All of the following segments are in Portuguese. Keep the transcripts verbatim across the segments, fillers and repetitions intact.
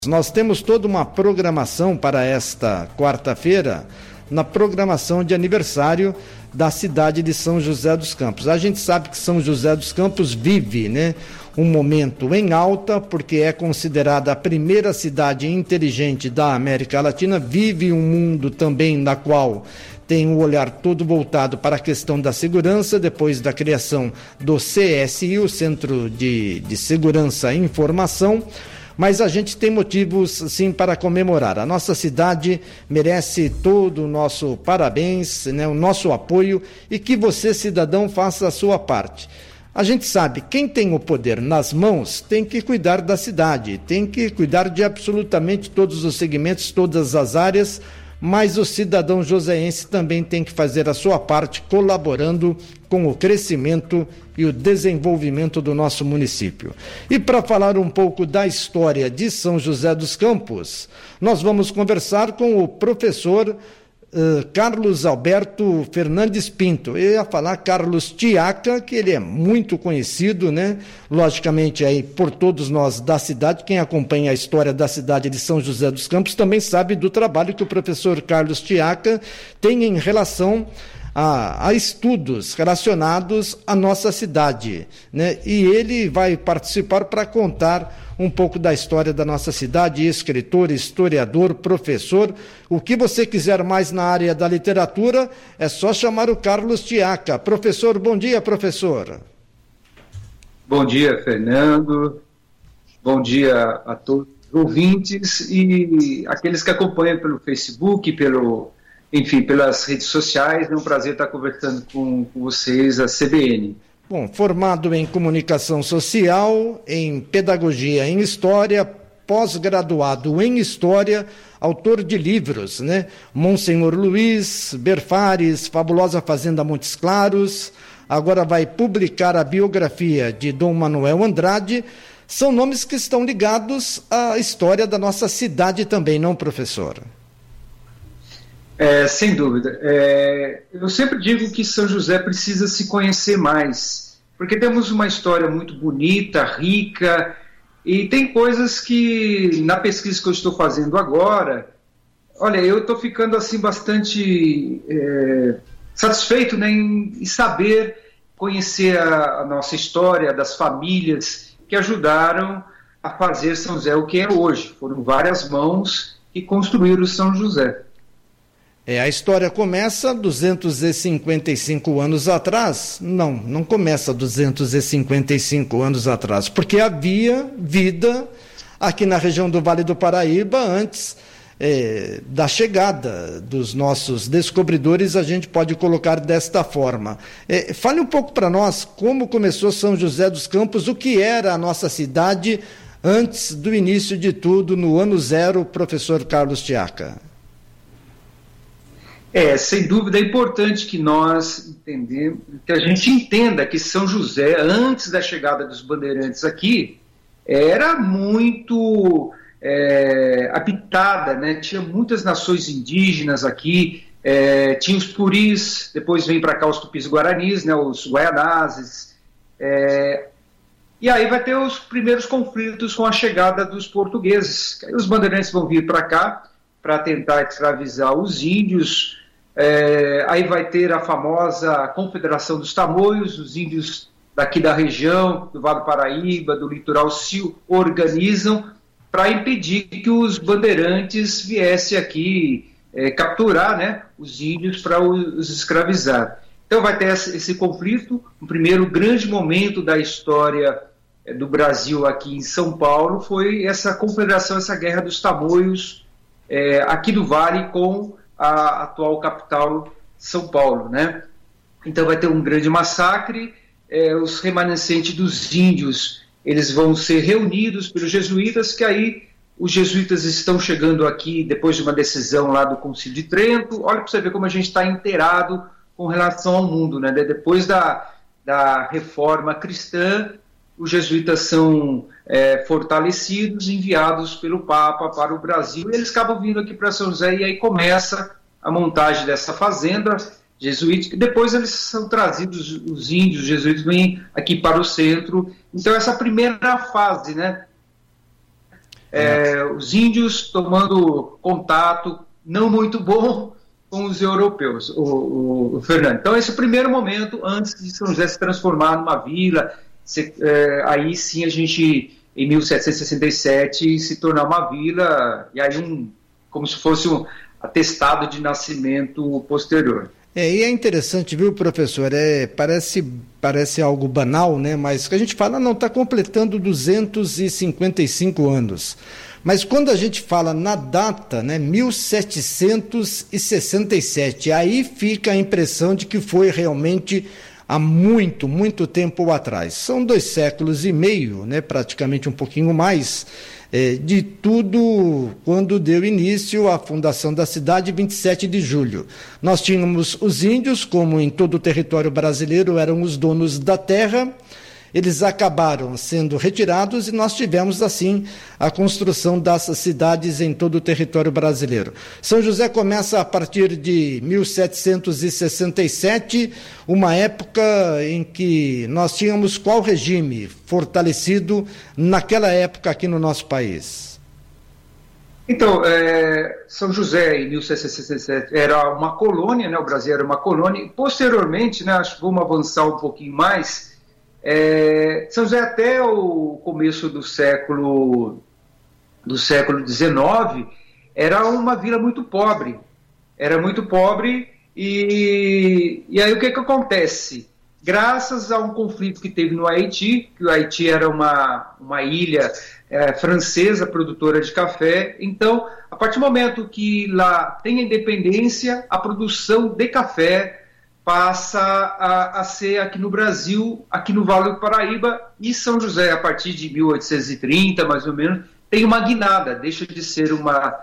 Nós temos toda uma programação para esta quarta-feira, na programação de aniversário da cidade de São José dos Campos. A gente sabe que São José dos Campos vive, né, um momento em alta, porque é considerada a primeira cidade inteligente da América Latina, vive um mundo também na qual tem um olhar todo voltado para a questão da segurança, depois da criação do C S I, o Centro de, de Segurança e Informação. Mas a gente tem motivos, sim, para comemorar. A nossa cidade merece todo o nosso parabéns, né, o nosso apoio, e que você, cidadão, faça a sua parte. A gente sabe, quem tem o poder nas mãos tem que cuidar da cidade, tem que cuidar de absolutamente todos os segmentos, todas as áreas, mas o cidadão joseense também tem que fazer a sua parte, colaborando com o crescimento e o desenvolvimento do nosso município. E para falar um pouco da história de São José dos Campos, nós vamos conversar com o professor Uh, Carlos Alberto Fernandes Pinto. Eu ia falar Carlos Tiaca, que ele é muito conhecido, né? Logicamente aí por todos nós da cidade. Quem acompanha a história da cidade de São José dos Campos também sabe do trabalho que o professor Carlos Tiaca tem em relação a, a estudos relacionados à nossa cidade, né? E ele vai participar para contar um pouco da história da nossa cidade, escritor, historiador, professor. O que você quiser mais na área da literatura, é só chamar o Carlos Tiaca. Professor, bom dia, professor. Bom dia, Fernando. Bom dia a todos os ouvintes e aqueles que acompanham pelo Facebook, pelo, enfim, pelas redes sociais. É um prazer estar conversando com, com vocês, a C B N. Bom, formado em comunicação social, em pedagogia em história, pós-graduado em história, autor de livros, né? Monsenhor Luiz, Berfares, Fabulosa Fazenda Montes Claros, agora vai publicar a biografia de Dom Manuel Andrade. São nomes que estão ligados à história da nossa cidade também, não, professor? É, sem dúvida. É, eu sempre digo que São José precisa se conhecer mais, porque temos uma história muito bonita, rica, e tem coisas que, na pesquisa que eu estou fazendo agora, olha, eu estou ficando assim bastante é, satisfeito, né, em, em saber conhecer a, a nossa história, das famílias que ajudaram a fazer São José o que é hoje. Foram várias mãos que construíram São José. É, a história começa duzentos e cinquenta e cinco anos atrás? Não, não começa duzentos e cinquenta e cinco anos atrás, porque havia vida aqui na região do Vale do Paraíba antes é, da chegada dos nossos descobridores, a gente pode colocar desta forma. É, fale um pouco para nós como começou São José dos Campos, o que era a nossa cidade antes do início de tudo, no ano zero, professor Carlos Tiaca. É, sem dúvida é importante que nós entendemos, que a gente entenda que São José, antes da chegada dos bandeirantes aqui, era muito é, habitada, né? Tinha muitas nações indígenas aqui, é, tinha os puris, depois vem para cá os tupis-guaranis, né, os guaianazes, é, e aí vai ter os primeiros conflitos com a chegada dos portugueses. Aí os bandeirantes vão vir para cá para tentar escravizar os índios. É, aí vai ter a famosa Confederação dos Tamoios, os índios daqui da região, do Vale do Paraíba, do litoral, se organizam para impedir que os bandeirantes viessem aqui é, capturar, né, os índios para os escravizar. Então vai ter esse, esse conflito, o primeiro grande momento da história é, do Brasil aqui em São Paulo foi essa confederação, essa guerra dos Tamoios é, aqui do Vale com a atual capital, São Paulo, né? Então vai ter um grande massacre, é, os remanescentes dos índios, eles vão ser reunidos pelos jesuítas, que aí os jesuítas estão chegando aqui depois de uma decisão lá do Concílio de Trento. Olha para você ver como a gente está inteirado com relação ao mundo, né? Depois da, da reforma cristã, os jesuítas são é, fortalecidos, enviados pelo Papa para o Brasil, e eles acabam vindo aqui para São José, e aí começa a montagem dessa fazenda jesuítica. Depois eles são trazidos, os índios, os jesuítas vêm aqui para o centro. Então essa primeira fase, né, é, os índios tomando contato não muito bom com os europeus, o, o, o Fernando. Então, esse é o primeiro momento antes de São José se transformar numa vila. Se, é, aí sim a gente, em mil setecentos e sessenta e sete, se tornar uma vila, e aí um, como se fosse um atestado de nascimento posterior. É, e é interessante, viu, professor? É, parece, parece algo banal, né? Mas que a gente fala, não, está completando duzentos e cinquenta e cinco anos. Mas quando a gente fala na data, né, mil setecentos e sessenta e sete, aí fica a impressão de que foi realmente há muito, muito tempo atrás. São dois séculos e meio, né, praticamente um pouquinho mais, é, de tudo quando deu início à fundação da cidade, vinte e sete de julho. Nós tínhamos os índios, como em todo o território brasileiro, eram os donos da terra. Eles acabaram sendo retirados e nós tivemos, assim, a construção das cidades em todo o território brasileiro. São José começa a partir de mil setecentos e sessenta e sete, uma época em que nós tínhamos qual regime fortalecido naquela época aqui no nosso país? Então, é, São José, em mil setecentos e sessenta e sete, era uma colônia, né? O Brasil era uma colônia. E, posteriormente, né, acho que vamos avançar um pouquinho mais. É, São José até o começo do século do século dezenove era uma vila muito pobre, era muito pobre e, e aí o que que acontece? Graças a um conflito que teve no Haiti, que o Haiti era uma, uma ilha é, francesa produtora de café, então a partir do momento que lá tem a independência, a produção de café passa a, a ser aqui no Brasil, aqui no Vale do Paraíba, e São José, a partir de mil oitocentos e trinta, mais ou menos, tem uma guinada, deixa de ser uma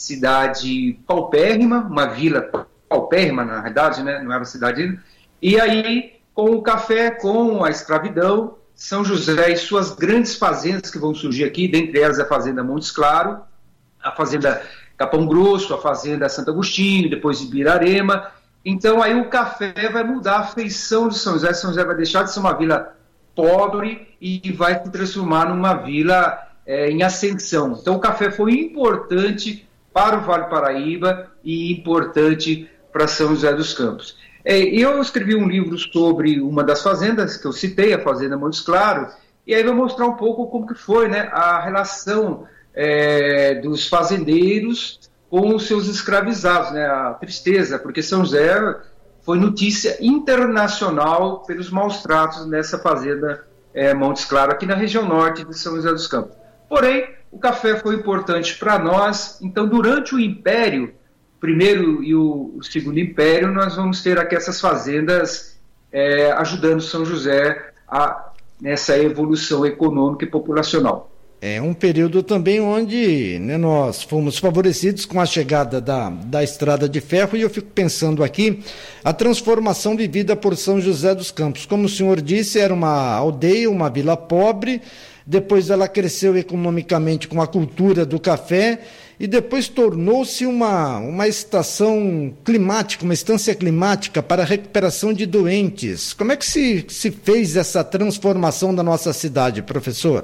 cidade paupérrima, uma vila paupérrima, na verdade, né? Não era uma cidade, e aí, com o café, com a escravidão, São José e suas grandes fazendas que vão surgir aqui, dentre elas a Fazenda Montes Claros, a Fazenda Capão Grosso, a Fazenda Santo Agostinho, depois Ibirarema. Então, aí o café vai mudar a feição de São José. São José vai deixar de ser uma vila pobre e vai se transformar numa vila é, em ascensão. Então, o café foi importante para o Vale do Paraíba e importante para São José dos Campos. É, eu escrevi um livro sobre uma das fazendas que eu citei, a Fazenda Montes Claros, e aí vou mostrar um pouco como que foi, né, a relação é, dos fazendeiros com os seus escravizados, né? A tristeza, porque São José foi notícia internacional pelos maus tratos nessa fazenda é, Montes Claros, aqui na região norte de São José dos Campos. Porém, o café foi importante para nós, então durante o Império, primeiro e o, o segundo Império, nós vamos ter aqui essas fazendas é, ajudando São José a, nessa evolução econômica e populacional. É um período também onde, né, nós fomos favorecidos com a chegada da, da estrada de ferro, e eu fico pensando aqui a transformação vivida por São José dos Campos. Como o senhor disse, era uma aldeia, uma vila pobre, depois ela cresceu economicamente com a cultura do café e depois tornou-se uma, uma estação climática, uma estância climática para a recuperação de doentes. Como é que se, se fez essa transformação da nossa cidade, professor?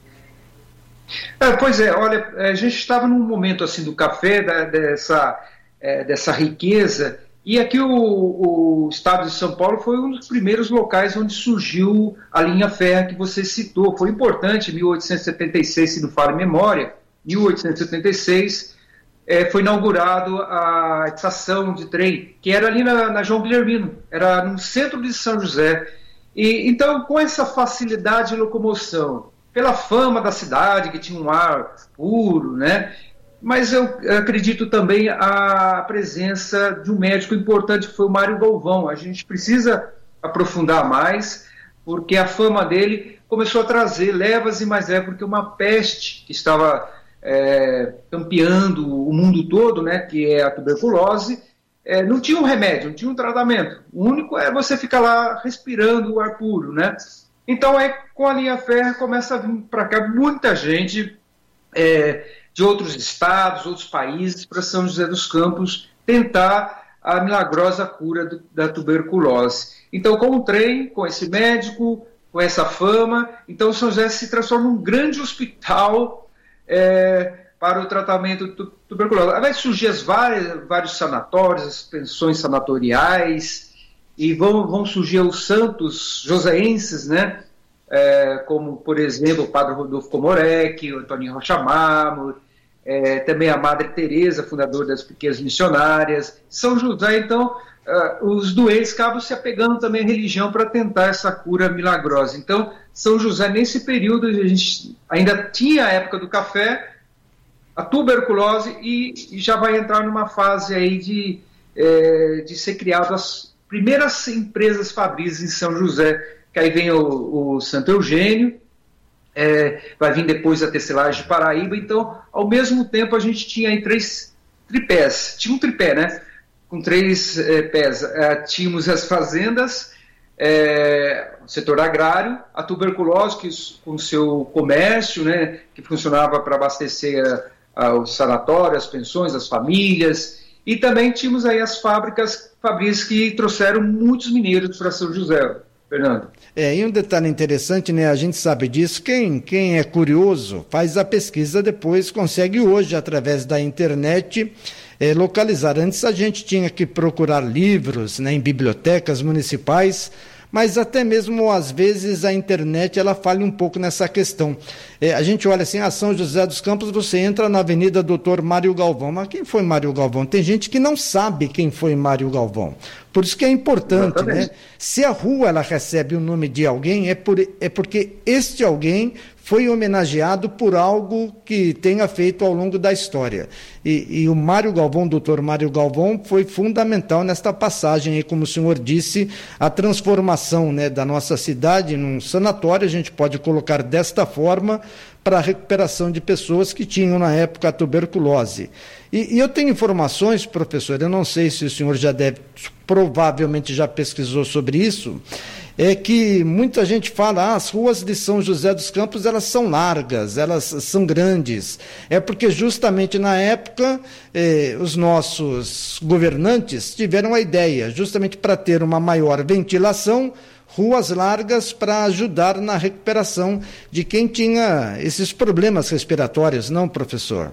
É, pois é, olha, a gente estava num momento assim do café, da, dessa, é, dessa riqueza, e aqui o, o estado de São Paulo foi um dos primeiros locais onde surgiu a linha férrea que você citou. Foi importante, em mil oitocentos e setenta e seis, se não falha a memória, mil oitocentos e setenta e seis, é, foi inaugurado a estação de trem, que era ali na, na João Guilhermino, era no centro de São José. E, então, com essa facilidade de locomoção, pela fama da cidade, que tinha um ar puro, né? Mas eu acredito também a presença de um médico importante, que foi o Mário Galvão. A gente precisa aprofundar mais, porque a fama dele começou a trazer levas e mais levas, porque uma peste que estava é, campeando o mundo todo, né, que é a tuberculose, é, não tinha um remédio, não tinha um tratamento. O único é você ficar lá respirando o ar puro, né? Então, é, com a linha férrea, começa a vir para cá muita gente é, de outros estados, outros países, para São José dos Campos tentar a milagrosa cura do, da tuberculose. Então, com o trem, com esse médico, com essa fama, então São José se transforma num grande hospital é, para o tratamento de tuberculose. Vai surgir as várias, vários sanatórios, as pensões sanatoriais, e vão, vão surgir os santos joseenses, né? É, como, por exemplo, o padre Rodolfo Comorec, o Antônio Rocha Mármore, é, também a Madre Teresa, fundadora das Pequenas Missionárias. São José, então, uh, os doentes acabam se apegando também à religião para tentar essa cura milagrosa. Então, São José, nesse período, a gente ainda tinha a época do café, a tuberculose, e, e já vai entrar numa fase aí de, é, de ser criado as primeiras empresas fabris em São José, que aí vem o, o Santo Eugênio, é, vai vir depois a Tecelagem de Paraíba. Então, ao mesmo tempo, a gente tinha aí três tripés, tinha um tripé, né, com três é, pés, é, tínhamos as fazendas, é, o setor agrário, a tuberculose, que, com o seu comércio, né, que funcionava para abastecer a, a, o sanatório, as pensões, as famílias, e também tínhamos aí as fábricas fabris que trouxeram muitos mineiros para São José, Fernando. É, e um detalhe interessante, né, a gente sabe disso, quem, quem é curioso faz a pesquisa depois, consegue hoje, através da internet, é, localizar. Antes a gente tinha que procurar livros, né, em bibliotecas municipais, mas até mesmo às vezes a internet ela falha um pouco nessa questão. É, a gente olha assim, a São José dos Campos, você entra na Avenida Doutor Mário Galvão, mas quem foi Mário Galvão? Tem gente que não sabe quem foi Mário Galvão. Por isso que é importante, né? Se a rua ela recebe o nome de alguém, é, por, é porque este alguém foi homenageado por algo que tenha feito ao longo da história. E, e o Mário Galvão, doutor Mário Galvão, foi fundamental nesta passagem, aí, como o senhor disse, a transformação, né, da nossa cidade num sanatório, a gente pode colocar desta forma, para a recuperação de pessoas que tinham na época a tuberculose. E, e eu tenho informações, professor, eu não sei se o senhor já deve, provavelmente já pesquisou sobre isso, é que muita gente fala, ah, as ruas de São José dos Campos, elas são largas, elas são grandes. É porque justamente na época, eh, os nossos governantes tiveram a ideia, justamente para ter uma maior ventilação, ruas largas para ajudar na recuperação de quem tinha esses problemas respiratórios, não, professor?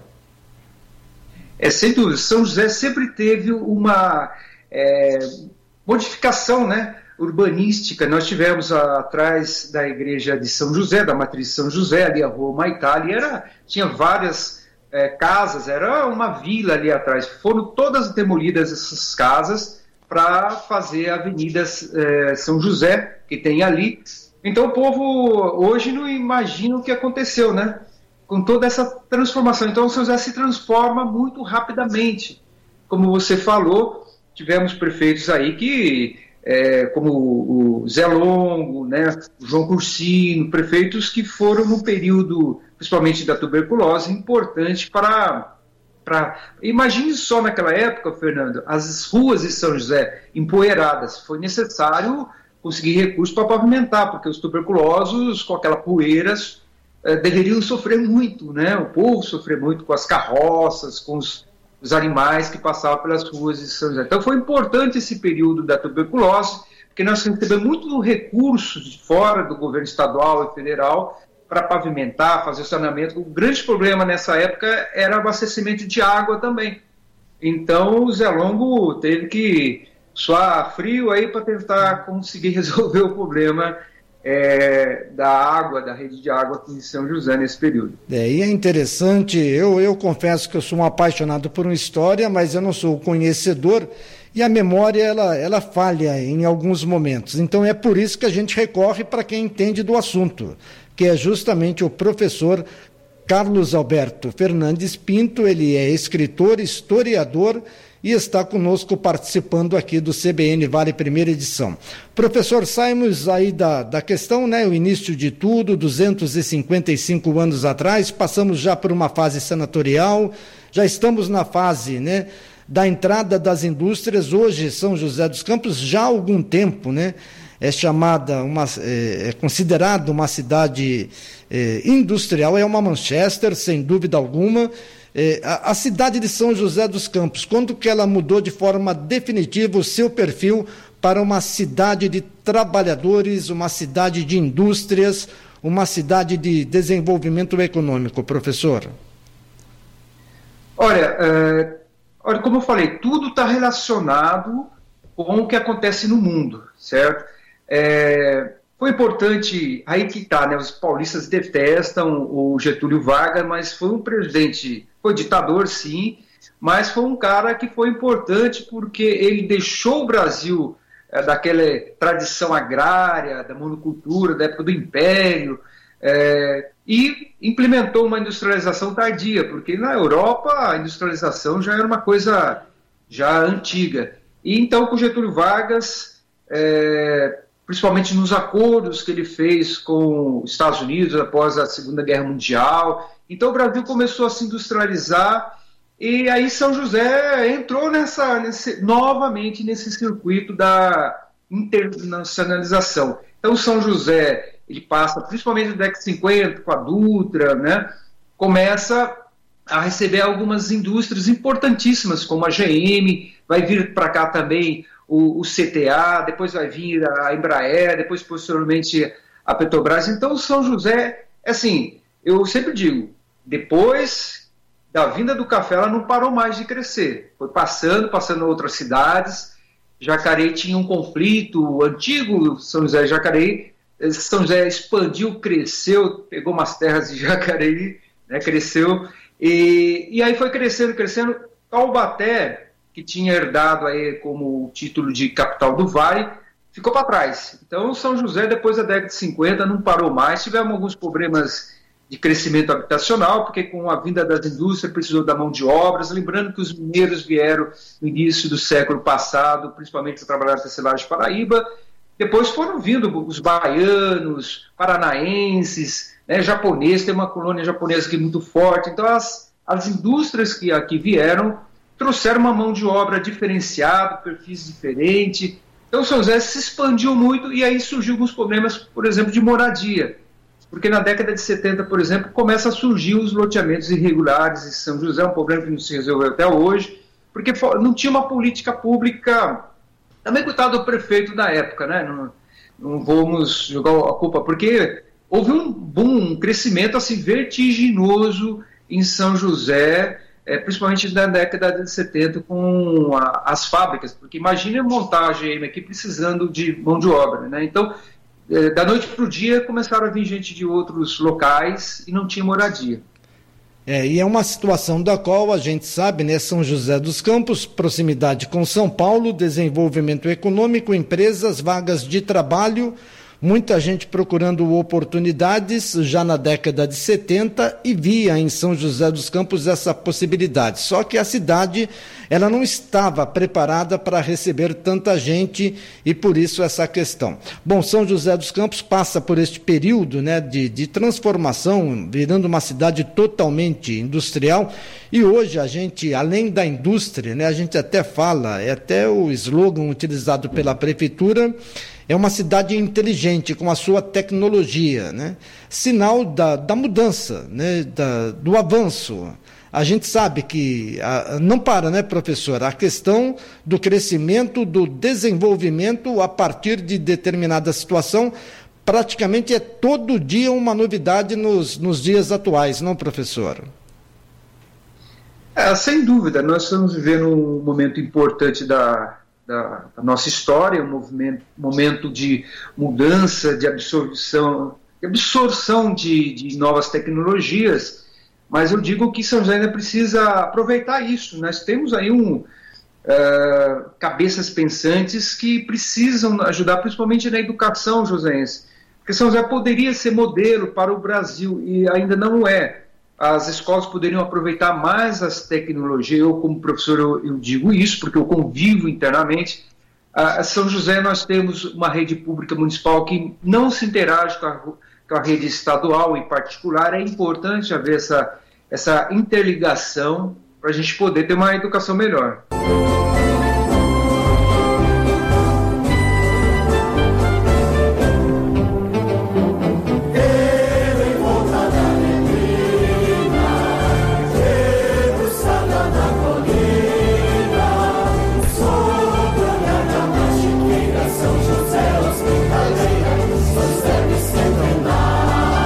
É, sem dúvida, São José sempre teve uma é, modificação, né, urbanística. Nós tivemos a, atrás da igreja de São José, da matriz São José, ali a rua Humaitá, ali era, tinha várias é, casas, era uma vila ali atrás. Foram todas demolidas essas casas para fazer a Avenida é, São José, que tem ali. Então o povo hoje não imagina o que aconteceu, né? Com toda essa transformação. Então o São José se transforma muito rapidamente. Como você falou, tivemos prefeitos aí que, é, como o Zé Longo, né, o João Cursino, prefeitos que foram no período, principalmente da tuberculose, importante para... Pra... Imagine só naquela época, Fernando, as ruas de São José empoeiradas. Foi necessário conseguir recursos para pavimentar, porque os tuberculosos, com aquela poeira, eh, deveriam sofrer muito, né? O povo sofreu muito com as carroças, com os, os animais que passavam pelas ruas de São José. Então foi importante esse período da tuberculose, porque nós recebemos muito recursos de fora do governo estadual e federal para pavimentar, fazer saneamento. O grande problema nessa época era abastecimento de água também. Então o Zé Longo teve que suar frio aí para tentar conseguir resolver o problema é, da água, da rede de água aqui em São José nesse período. É, e é interessante, eu, eu confesso que eu sou um apaixonado por uma história, mas eu não sou conhecedor, e a memória ela, ela falha em alguns momentos. Então é por isso que a gente recorre para quem entende do assunto, que é justamente o professor Carlos Alberto Fernandes Pinto. Ele é escritor, historiador e está conosco participando aqui do C B N Vale Primeira Edição. Professor, saímos aí da, da questão, né, o início de tudo, duzentos e cinquenta e cinco anos atrás, passamos já por uma fase sanatorial, já estamos na fase, né, da entrada das indústrias. Hoje São José dos Campos já há algum tempo, né, é chamada, uma, é, é considerada uma cidade é, industrial, é uma Manchester, sem dúvida alguma. É, a, a cidade de São José dos Campos, quando que ela mudou de forma definitiva o seu perfil para uma cidade de trabalhadores, uma cidade de indústrias, uma cidade de desenvolvimento econômico, professor? Olha, é, olha como eu falei, tudo está relacionado com o que acontece no mundo, certo? É, foi importante, aí que está, né? Os paulistas detestam o Getúlio Vargas, mas foi um presidente, foi ditador, sim, mas foi um cara que foi importante porque ele deixou o Brasil é, daquela tradição agrária, da monocultura, da época do Império, é, e implementou uma industrialização tardia, porque na Europa a industrialização já era uma coisa já antiga. E então com Getúlio Vargas, é, principalmente nos acordos que ele fez com os Estados Unidos após a Segunda Guerra Mundial, então o Brasil começou a se industrializar e aí São José entrou nessa, nesse, novamente nesse circuito da internacionalização. Então São José ele passa, principalmente na década de cinquenta, com a Dutra, né, começa a receber algumas indústrias importantíssimas, como a G M, vai vir para cá também o, o C T A, depois vai vir a Embraer, depois posteriormente a Petrobras. Então São José, assim, eu sempre digo, depois da vinda do café, ela não parou mais de crescer, foi passando, passando a outras cidades. Jacareí tinha um conflito, o antigo São José de Jacareí, São José expandiu, cresceu, pegou umas terras de Jacareí, né, cresceu, e, e aí foi crescendo, crescendo. Taubaté, que tinha herdado aí como título de capital do Vale, ficou para trás. Então São José, depois da década de cinquenta, não parou mais. Tivemos alguns problemas de crescimento habitacional, porque com a vinda das indústrias precisou da mão de obras, lembrando que os mineiros vieram no início do século passado, principalmente para trabalhar na tecelagem de Paraíba. Depois foram vindo os baianos, paranaenses, né, japoneses, tem uma colônia japonesa aqui muito forte. Então as, as indústrias que aqui vieram trouxeram uma mão de obra diferenciada, perfis diferentes. Então São José se expandiu muito e aí surgiu alguns problemas, por exemplo, de moradia. Porque na década de setenta, por exemplo, começa a surgir os loteamentos irregulares em São José, um problema que não se resolveu até hoje, porque não tinha uma política pública. Também coitado do prefeito da época, né? Não, não vamos jogar a culpa, porque houve um boom, um crescimento assim, vertiginoso em São José, é, principalmente na década de setenta, com a, as fábricas, porque imagine montar a G M aqui precisando de mão de obra, né? Então, é, da noite para o dia, começaram a vir gente de outros locais e não tinha moradia. É, e é uma situação da qual a gente sabe, né? São José dos Campos, proximidade com São Paulo, desenvolvimento econômico, empresas, vagas de trabalho, muita gente procurando oportunidades já na década de setenta e via em São José dos Campos essa possibilidade. Só que a cidade ela não estava preparada para receber tanta gente e por isso essa questão. Bom, São José dos Campos passa por este período, né, de, de transformação, virando uma cidade totalmente industrial e hoje a gente, além da indústria, né, a gente até fala, é até o slogan utilizado pela prefeitura, é uma cidade inteligente, com a sua tecnologia, né? Sinal da, da mudança, né? da, do avanço. A gente sabe que a, não para, né, professor? A questão do crescimento, do desenvolvimento a partir de determinada situação, praticamente é todo dia uma novidade nos, nos dias atuais, não, professor? É, sem dúvida, nós estamos vivendo um momento importante da... Da, da nossa história, um movimento, momento de mudança, de absorção, de, absorção de, de novas tecnologias, mas eu digo que São José ainda precisa aproveitar isso. Nós temos aí um, uh, cabeças pensantes que precisam ajudar, principalmente na educação joséense, porque São José poderia ser modelo para o Brasil e ainda não é. As escolas poderiam aproveitar mais as tecnologias. Eu, como professor, eu, eu digo isso, porque eu convivo internamente. A São José, nós temos uma rede pública municipal que não se interage com a, com a rede estadual em particular. É importante haver essa, essa interligação para a gente poder ter uma educação melhor. São José, hospitaleira, São José, Vicente,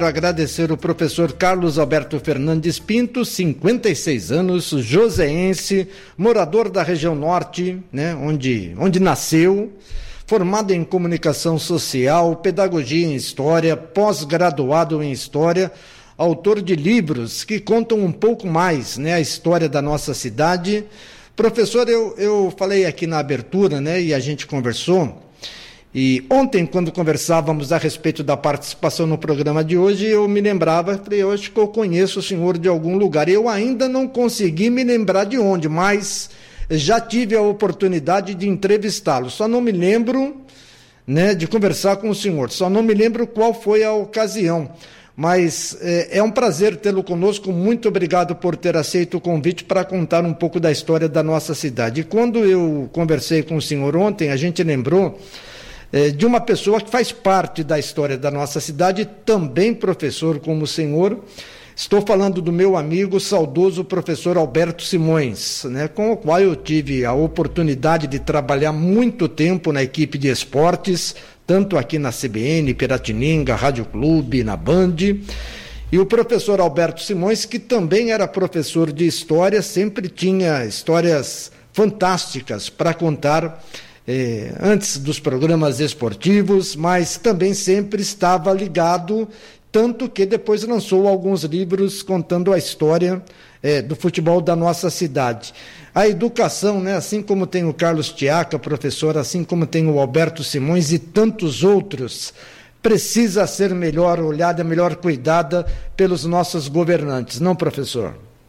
quero agradecer o professor Carlos Alberto Fernandes Pinto, cinquenta e seis anos, joseense, morador da região norte, né, onde, onde nasceu, formado em comunicação social, pedagogia em história, pós-graduado em história, autor de livros que contam um pouco mais, né, a história da nossa cidade. Professor, eu, eu falei aqui na abertura, né, e a gente conversou. E ontem, quando conversávamos a respeito da participação no programa de hoje, eu me lembrava, falei, eu acho que eu conheço o senhor de algum lugar. Eu ainda não consegui me lembrar de onde, mas já tive a oportunidade de entrevistá-lo. Só não me lembro, né, de conversar com o senhor, só não me lembro qual foi a ocasião. Mas é, é um prazer tê-lo conosco. Muito obrigado por ter aceito o convite para contar um pouco da história da nossa cidade. E quando eu conversei com o senhor ontem, a gente lembrou de uma pessoa que faz parte da história da nossa cidade, também professor como o senhor. Estou falando do meu amigo saudoso professor Alberto Simões, né, com o qual eu tive a oportunidade de trabalhar muito tempo na equipe de esportes, tanto aqui na C B N, Piratininga, Rádio Clube, na Band. E o professor Alberto Simões, que também era professor de história, sempre tinha histórias fantásticas para contar Eh, antes dos programas esportivos, mas também sempre estava ligado, tanto que depois lançou alguns livros contando a história eh, do futebol da nossa cidade. A educação, né, assim como tem o Carlos Tiaca, professor, assim como tem o Alberto Simões e tantos outros, precisa ser melhor olhada, melhor cuidada pelos nossos governantes, não, professor?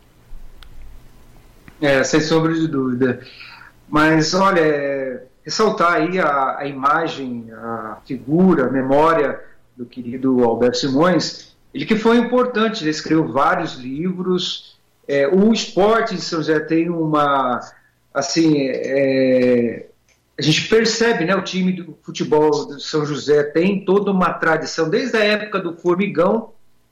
É, sem sombra de dúvida. Mas, olha, ressaltar aí a, a imagem, a figura, a memória do querido Alberto Simões, ele que foi importante, ele escreveu vários livros. É, o esporte de São José tem uma, assim, é, a gente percebe, né, o time do futebol de São José tem toda uma tradição, desde a época do Formigão.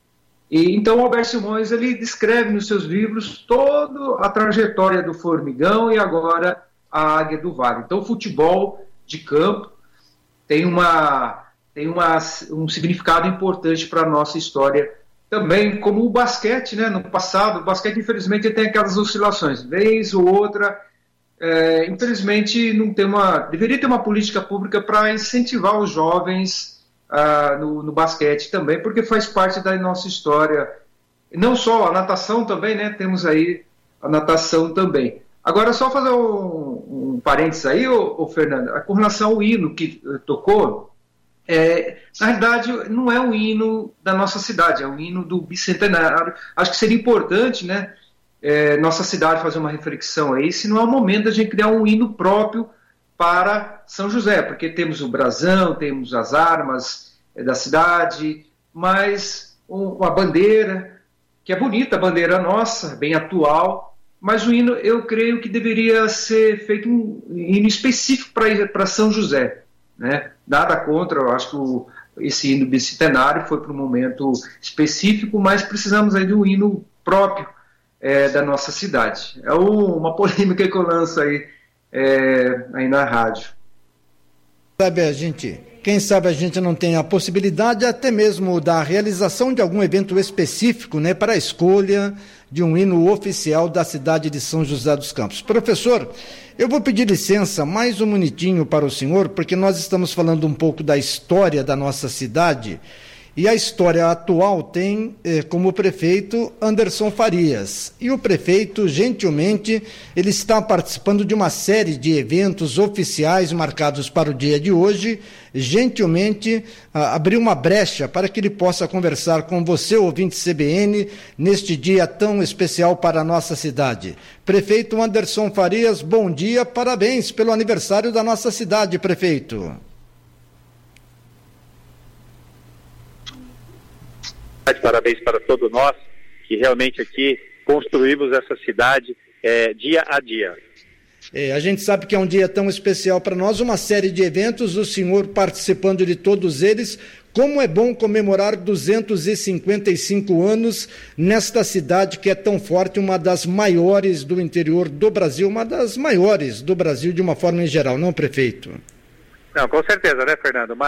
E, então, o Alberto Simões, ele descreve nos seus livros toda a trajetória do Formigão e agora a Águia do Vale. Então, o futebol de campo tem, uma, tem uma, um significado importante para a nossa história também, como o basquete, né? No passado, o basquete, infelizmente, tem aquelas oscilações, vez ou outra. É, infelizmente, não tem uma, deveria ter uma política pública para incentivar os jovens ah, no, no basquete também, porque faz parte da nossa história. Não só a natação também, né? Temos aí a natação também. Agora, só fazer um, um parênteses aí, ô, ô, Fernando, com relação ao hino que tocou, é, na realidade não é um hino da nossa cidade, é um hino do bicentenário. Acho que seria importante, né, é, nossa cidade fazer uma reflexão aí, se não é o momento da gente criar um hino próprio para São José, porque temos o brasão, temos as armas é, da cidade, mas uma bandeira, que é bonita, a bandeira nossa, bem atual. Mas o hino, eu creio que deveria ser feito um hino específico para São José, né? Nada contra, eu acho que o, esse hino bicentenário foi para um momento específico, mas precisamos aí de um hino próprio é, da nossa cidade. É um, uma polêmica que eu lanço aí, é, aí na rádio. Sabe, a gente, quem sabe a gente não tem a possibilidade até mesmo da realização de algum evento específico, né, para a escolha de um hino oficial da cidade de São José dos Campos. Professor, eu vou pedir licença mais um minutinho para o senhor, porque nós estamos falando um pouco da história da nossa cidade, e a história atual tem eh, como prefeito Anderson Farias. E o prefeito, gentilmente, ele está participando de uma série de eventos oficiais marcados para o dia de hoje. Gentilmente, ah, abriu uma brecha para que ele possa conversar com você, ouvinte C B N, neste dia tão especial para a nossa cidade. Prefeito Anderson Farias, bom dia, parabéns pelo aniversário da nossa cidade, prefeito. Parabéns para todos nós, que realmente aqui construímos essa cidade é, dia a dia. É, a gente sabe que é um dia tão especial para nós, uma série de eventos, o senhor participando de todos eles. Como é bom comemorar duzentos e cinquenta e cinco anos nesta cidade que é tão forte, uma das maiores do interior do Brasil, uma das maiores do Brasil de uma forma em geral, não, prefeito? Não, com certeza, né, Fernando? Uma,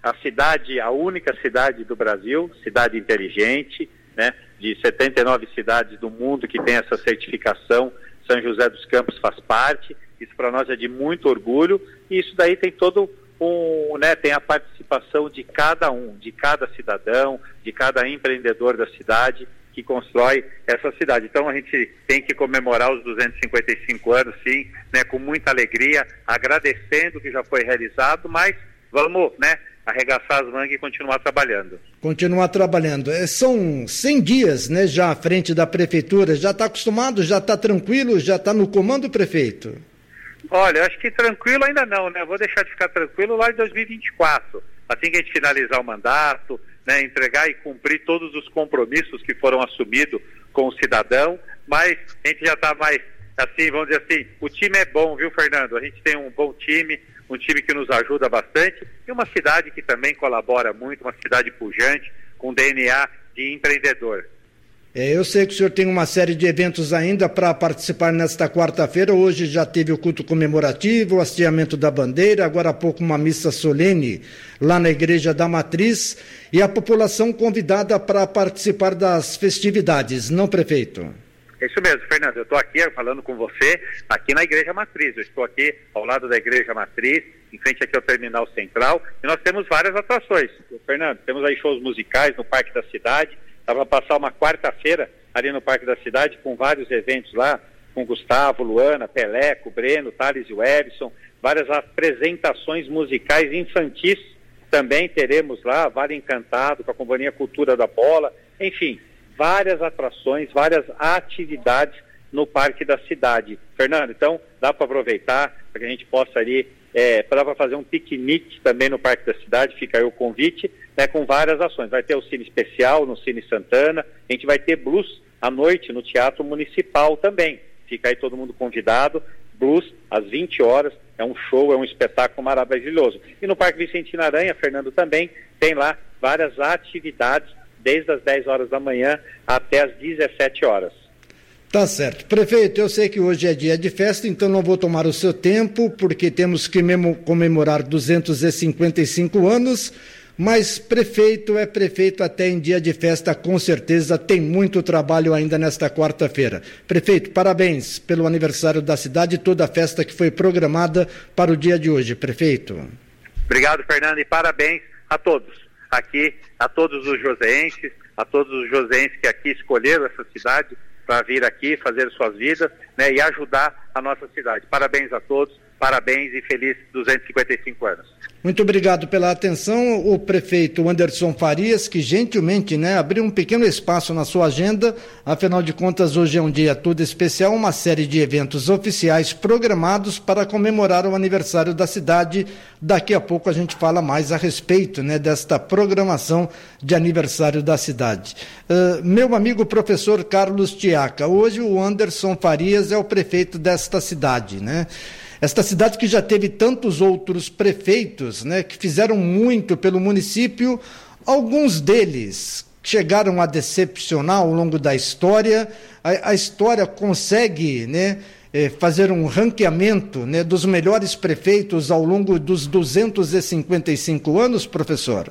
a cidade, a única cidade do Brasil, cidade inteligente, né, de setenta e nove cidades do mundo que tem essa certificação, São José dos Campos faz parte, isso para nós é de muito orgulho, e isso daí tem todo um, né, tem a participação de cada um, de cada cidadão, de cada empreendedor da cidade, que constrói essa cidade. Então a gente tem que comemorar os duzentos e cinquenta e cinco anos, sim, né, com muita alegria, agradecendo o que já foi realizado, mas vamos, né, arregaçar as mangas e continuar trabalhando. Continuar trabalhando. É, são cem dias, né, já à frente da prefeitura. Já está acostumado, já está tranquilo, já está no comando, prefeito? Olha, acho que tranquilo ainda não, né? Vou deixar de ficar tranquilo lá em dois mil e vinte e quatro. Assim que a gente finalizar o mandato, né, entregar e cumprir todos os compromissos que foram assumidos com o cidadão, mas a gente já está mais, assim, vamos dizer assim, o time é bom, viu, Fernando? A gente tem um bom time, um time que nos ajuda bastante, e uma cidade que também colabora muito, uma cidade pujante, com D N A de empreendedor. É, eu sei que o senhor tem uma série de eventos ainda para participar nesta quarta-feira. Hoje já teve o culto comemorativo, o hasteamento da bandeira, agora há pouco uma missa solene lá na Igreja da Matriz, e a população convidada para participar das festividades, não, prefeito? É isso mesmo, Fernando. Eu estou aqui falando com você, aqui na Igreja Matriz. Eu estou aqui ao lado da Igreja Matriz, em frente aqui ao Terminal Central, e nós temos várias atrações. Fernando, temos aí shows musicais no Parque da Cidade. Estava para passar uma quarta-feira ali no Parque da Cidade com vários eventos lá, com Gustavo, Luana, Peleco, Breno, Thales e Webson, várias apresentações musicais infantis também teremos lá, Vale Encantado, com a Companhia Cultura da Bola, enfim, várias atrações, várias atividades no Parque da Cidade. Fernando, então dá para aproveitar para que a gente possa ali, é, para fazer um piquenique também no Parque da Cidade, fica aí o convite, né, com várias ações. Vai ter o Cine Especial no Cine Santana, a gente vai ter blues à noite no Teatro Municipal também. Fica aí todo mundo convidado, blues às vinte horas, é um show, é um espetáculo maravilhoso. E no Parque Vicentino Aranha, Fernando, também tem lá várias atividades, desde as dez horas da manhã até as dezessete horas. Tá certo. Prefeito, eu sei que hoje é dia de festa, então não vou tomar o seu tempo, porque temos que comemorar duzentos e cinquenta e cinco anos, mas prefeito é prefeito até em dia de festa, com certeza tem muito trabalho ainda nesta quarta-feira. Prefeito, parabéns pelo aniversário da cidade e toda a festa que foi programada para o dia de hoje, prefeito. Obrigado, Fernando, e parabéns a todos, aqui, a todos os joseenses, a todos os joseenses que aqui escolheram essa cidade para vir aqui fazer suas vidas, né, e ajudar a nossa cidade. Parabéns a todos, parabéns e feliz duzentos e cinquenta e cinco anos. Muito obrigado pela atenção, o prefeito Anderson Farias, que gentilmente, né, abriu um pequeno espaço na sua agenda. Afinal de contas, hoje é um dia todo especial, uma série de eventos oficiais programados para comemorar o aniversário da cidade. Daqui a pouco a gente fala mais a respeito, né, desta programação de aniversário da cidade. Uh, meu amigo professor Carlos Tiaca, hoje o Anderson Farias é o prefeito desta cidade, né? Esta cidade que já teve tantos outros prefeitos, né, que fizeram muito pelo município, alguns deles chegaram a decepcionar ao longo da história. A, a história consegue, né, eh, fazer um ranqueamento, né, dos melhores prefeitos ao longo dos duzentos e cinquenta e cinco anos, professor?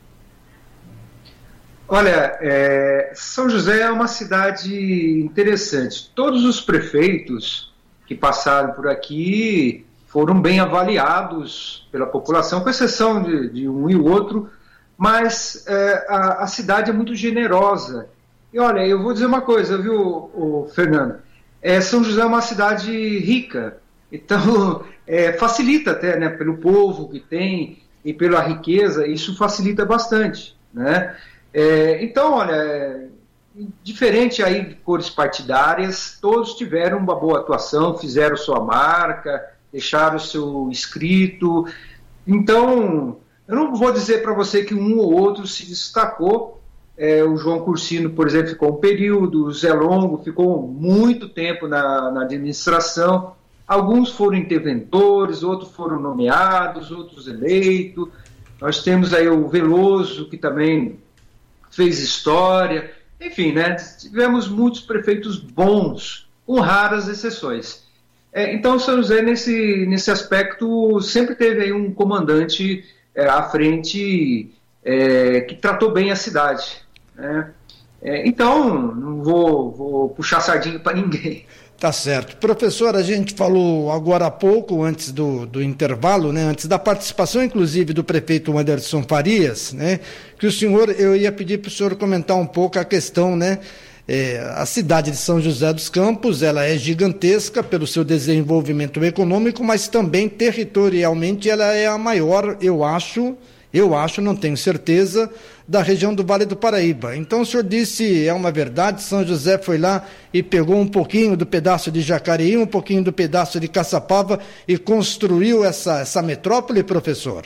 Olha, é, São José é uma cidade interessante. Todos os prefeitos que passaram por aqui foram bem avaliados pela população, com exceção de, de um e o outro, mas é, a, a cidade é muito generosa. E olha, eu vou dizer uma coisa, viu, o Fernando? É, São José é uma cidade rica, então é, facilita até, né, pelo povo que tem e pela riqueza, isso facilita bastante, né? É, então, olha, diferente aí de cores partidárias, todos tiveram uma boa atuação, fizeram sua marca, deixaram o seu escrito. Então, eu não vou dizer para você que um ou outro se destacou. É, o João Cursino, por exemplo, ficou um período, o Zé Longo ficou muito tempo na, na administração. Alguns foram interventores, outros foram nomeados, outros eleitos. Nós temos aí o Veloso, que também fez história. Enfim, né, tivemos muitos prefeitos bons, com raras exceções. É, então, São José, nesse, nesse aspecto, sempre teve aí um comandante é, à frente é, que tratou bem a cidade, né? É, então, não vou, vou puxar sardinha para ninguém. Tá certo. Professor, a gente falou agora há pouco, antes do, do intervalo, né, antes da participação, inclusive, do prefeito Anderson Farias, né, que o senhor, eu ia pedir para o senhor comentar um pouco a questão, né, é, a cidade de São José dos Campos, ela é gigantesca pelo seu desenvolvimento econômico, mas também territorialmente ela é a maior, eu acho, eu acho, não tenho certeza, da região do Vale do Paraíba. Então o senhor disse, é uma verdade, São José foi lá e pegou um pouquinho do pedaço de Jacareí, um pouquinho do pedaço de Caçapava e construiu essa, essa metrópole, professor?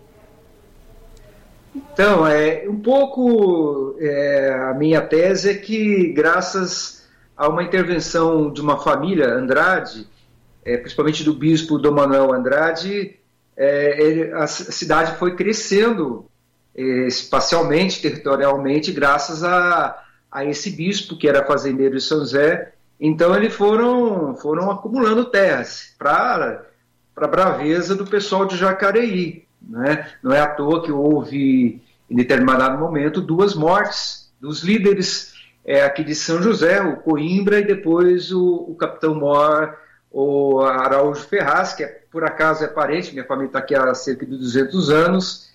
Então, é, um pouco é, a minha tese é que graças a uma intervenção de uma família, Andrade, é, principalmente do bispo Dom Manuel Andrade, é, ele, a cidade foi crescendo espacialmente, territorialmente, graças a, a esse bispo que era fazendeiro de São José. Então eles foram, foram acumulando terras para a braveza do pessoal de Jacareí, né? Não é à toa que houve, em determinado momento, duas mortes dos líderes é, aqui de São José, o Coimbra e depois o, o capitão Mor, o Araújo Ferraz, que é, por acaso é parente, minha família está aqui há cerca de duzentos anos.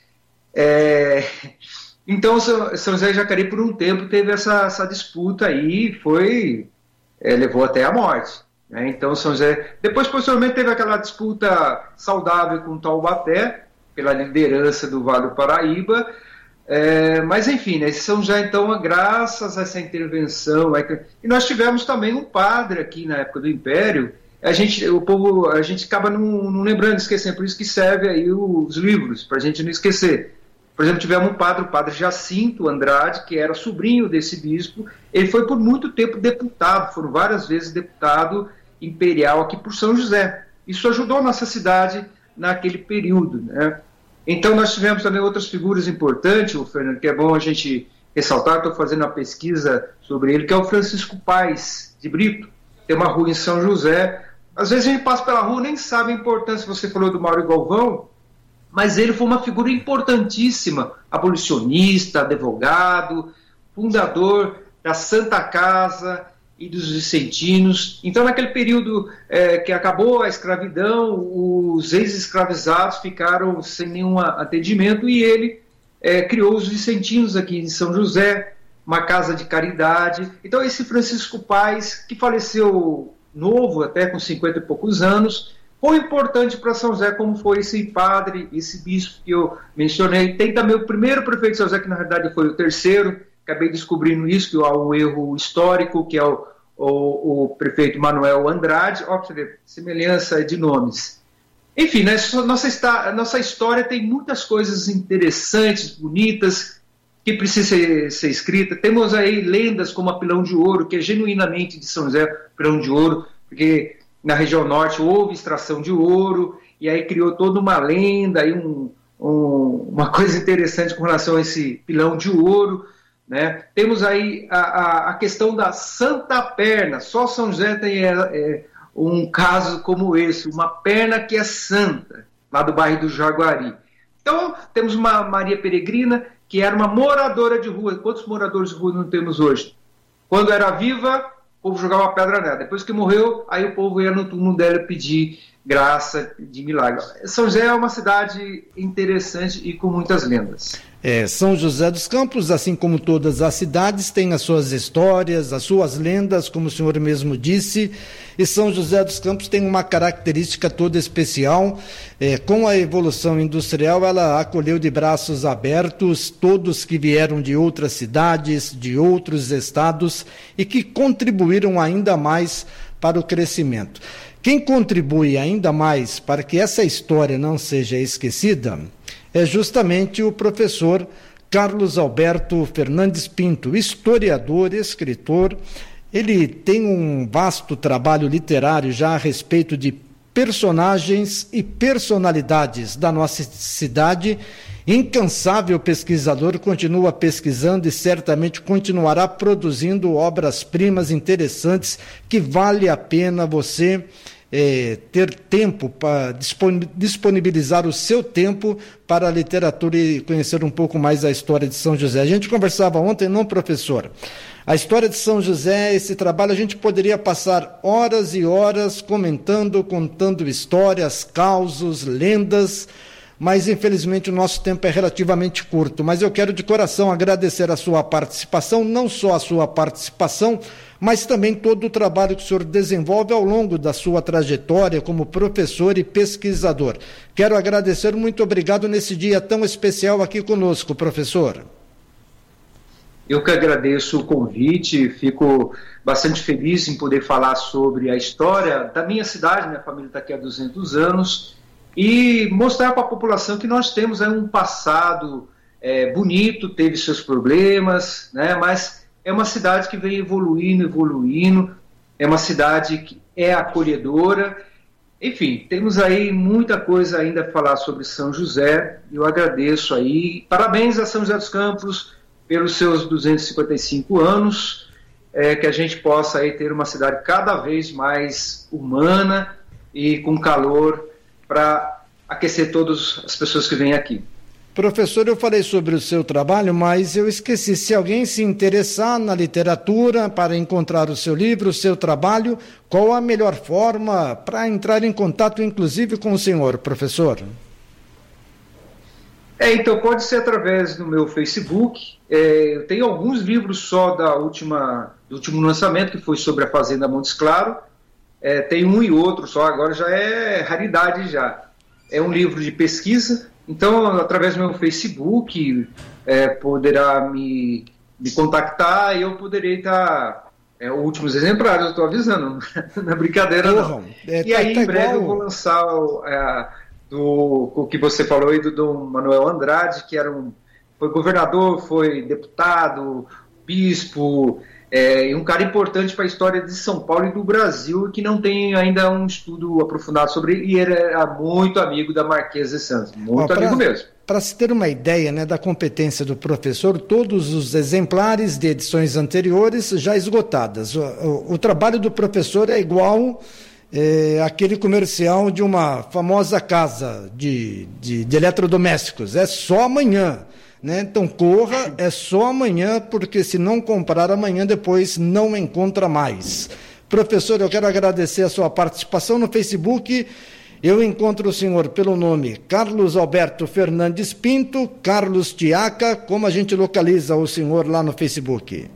É, então São José de Jacareí por um tempo teve essa, essa disputa aí, foi, é, levou até a morte, né? Então São José, depois posteriormente teve aquela disputa saudável com Taubaté, pela liderança do Vale do Paraíba, é, mas enfim, né, São José então, graças a essa intervenção, é, e nós tivemos também um padre aqui na época do Império, a gente, o povo, a gente acaba não, não lembrando, esquecendo, por isso que serve aí os livros, para a gente não esquecer. Por exemplo, tivemos um padre, o padre Jacinto Andrade, que era sobrinho desse bispo. Ele foi por muito tempo deputado, foram várias vezes deputado imperial aqui por São José. Isso ajudou a nossa cidade naquele período, né? Então nós tivemos também outras figuras importantes, o Fernando, que é bom a gente ressaltar, estou fazendo uma pesquisa sobre ele, que é o Francisco Paes de Brito. Tem uma rua em São José. Às vezes a gente passa pela rua, nem sabe a importância, você falou do Mauro Galvão, mas ele foi uma figura importantíssima, abolicionista, advogado, fundador da Santa Casa e dos vicentinos. Então, naquele período é, que acabou a escravidão, os ex-escravizados ficaram sem nenhum atendimento e ele é, criou os vicentinos aqui em São José, uma casa de caridade. Então, esse Francisco Paes, que faleceu novo, até com cinquenta e poucos anos, foi importante para São José, como foi esse padre, esse bispo que eu mencionei. Tem também o primeiro prefeito de São José, que na verdade foi o terceiro, acabei descobrindo isso, que há um erro histórico, que é o, o, o prefeito Manuel Andrade. Ó, pra você ver, semelhança de nomes. Enfim, né, nossa, nossa história tem muitas coisas interessantes, bonitas, que precisam ser, ser escritas. Temos aí lendas como a Pilão de Ouro, que é genuinamente de São José, Pilão de Ouro, porque na região norte houve extração de ouro, e aí criou toda uma lenda, aí um, um, uma coisa interessante com relação a esse pilão de ouro, né? Temos aí a, a, a questão da Santa Perna, só São José tem é, é, um caso como esse, uma perna que é santa, lá do bairro do Jaguari. Então, temos uma Maria Peregrina, que era uma moradora de rua. Quantos moradores de rua não temos hoje? Quando era viva, o povo jogava pedra nela. Depois que morreu, aí o povo ia no túmulo dela pedir graça de milagre. São José é uma cidade interessante e com muitas lendas. É, São José dos Campos, assim como todas as cidades, tem as suas histórias, as suas lendas, como o senhor mesmo disse, e São José dos Campos tem uma característica toda especial. É, com a evolução industrial, ela acolheu de braços abertos todos que vieram de outras cidades, de outros estados e que contribuíram ainda mais para o crescimento. Quem contribui ainda mais para que essa história não seja esquecida é justamente o professor Carlos Alberto Fernandes Pinto, historiador, escritor. Ele tem um vasto trabalho literário já a respeito de personagens e personalidades da nossa cidade. Incansável pesquisador, continua pesquisando e certamente continuará produzindo obras-primas interessantes que vale a pena você É, ter tempo para disponibilizar o seu tempo para a literatura e conhecer um pouco mais a história de São José. A gente conversava ontem, não, professor? A história de São José, esse trabalho, a gente poderia passar horas e horas comentando, contando histórias, causos, lendas, mas infelizmente o nosso tempo é relativamente curto. Mas eu quero de coração agradecer a sua participação, não só a sua participação, mas também todo o trabalho que o senhor desenvolve ao longo da sua trajetória como professor e pesquisador. Quero agradecer, muito obrigado nesse dia tão especial aqui conosco, professor. Eu que agradeço o convite, fico bastante feliz em poder falar sobre a história da minha cidade, minha família está aqui há duzentos anos, e mostrar para a população que nós temos aí um passado é, bonito, teve seus problemas, né, mas é uma cidade que vem evoluindo, evoluindo, é uma cidade que é acolhedora. Enfim, temos aí muita coisa ainda a falar sobre São José. Eu agradeço aí. Parabéns a São José dos Campos pelos seus duzentos e cinquenta e cinco anos, é, que a gente possa aí ter uma cidade cada vez mais humana e com calor para aquecer todas as pessoas que vêm aqui. Professor, eu falei sobre o seu trabalho, mas eu esqueci. Se alguém se interessar na literatura para encontrar o seu livro, o seu trabalho, qual a melhor forma para entrar em contato, inclusive, com o senhor, professor? É, então pode ser através do meu Facebook. É, eu tenho alguns livros só da última, do último lançamento, que foi sobre a Fazenda Montes Claros. É, tem um e outro só, agora já é raridade já. É um livro de pesquisa. Então, através do meu Facebook, é, poderá me, me contactar e eu poderei estar... É, os últimos exemplares, eu estou avisando, não é brincadeira não. É, e aí, tá, tá em breve, igual... eu vou lançar o, é, do, o que você falou aí do Dom Manuel Andrade, que era um, foi governador, foi deputado, bispo, é, um cara importante para a história de São Paulo e do Brasil, que não tem ainda um estudo aprofundado sobre ele, e ele era muito amigo da Marquesa de Santos, muito Ó, amigo pra, mesmo. Para se ter uma ideia, né, da competência do professor, todos os exemplares de edições anteriores já esgotadas. O, o, o trabalho do professor é igual é, aquele comercial de uma famosa casa de, de, de eletrodomésticos, é só amanhã. Né? Então corra, é só amanhã, porque se não comprar amanhã, depois não encontra mais. Professor, eu quero agradecer a sua participação no Facebook. Eu encontro o senhor pelo nome Carlos Alberto Fernandes Pinto, Carlos Tiaca. Como a gente localiza o senhor lá no Facebook?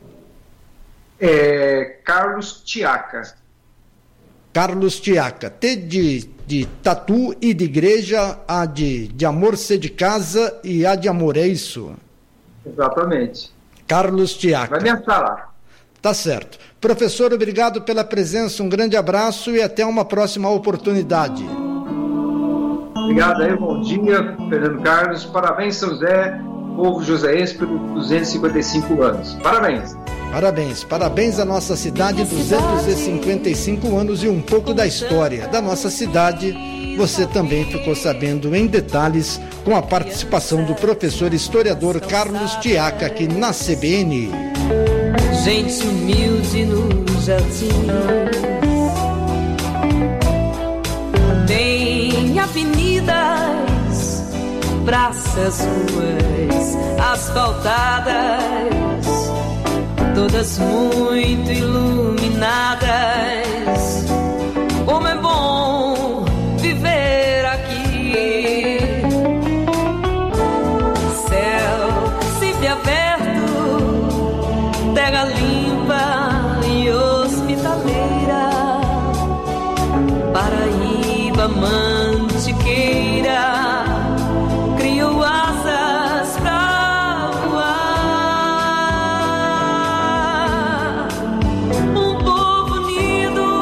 É Carlos Tiaca. Carlos Tiaca, T de, de tatu e de igreja, A de, de amor, C de casa e A de amor, é isso? Exatamente. Carlos Tiaca. Vai me achar lá. Tá certo. Professor, obrigado pela presença, um grande abraço e até uma próxima oportunidade. Obrigado aí, bom dia, Fernando Carlos. Parabéns, São José, povo joséense, pelos duzentos e cinquenta e cinco anos. Parabéns. Parabéns, parabéns à nossa cidade, duzentos e cinquenta e cinco anos e um pouco da história da nossa cidade. Você também ficou sabendo em detalhes com a participação do professor historiador Carlos Tiaca aqui na C B N. Gente humilde no jardim, tem avenidas, praças, ruas asfaltadas, todas muito iluminadas. Como é bom viver aqui. Céu sempre aberto, terra limpa e hospitaleira, Paraíba mantiqueira, criou asas pra voar. Um povo unido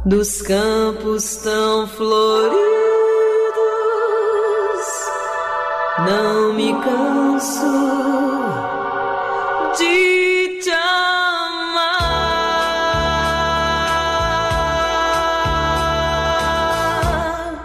dos campos tão floridos. Não me canso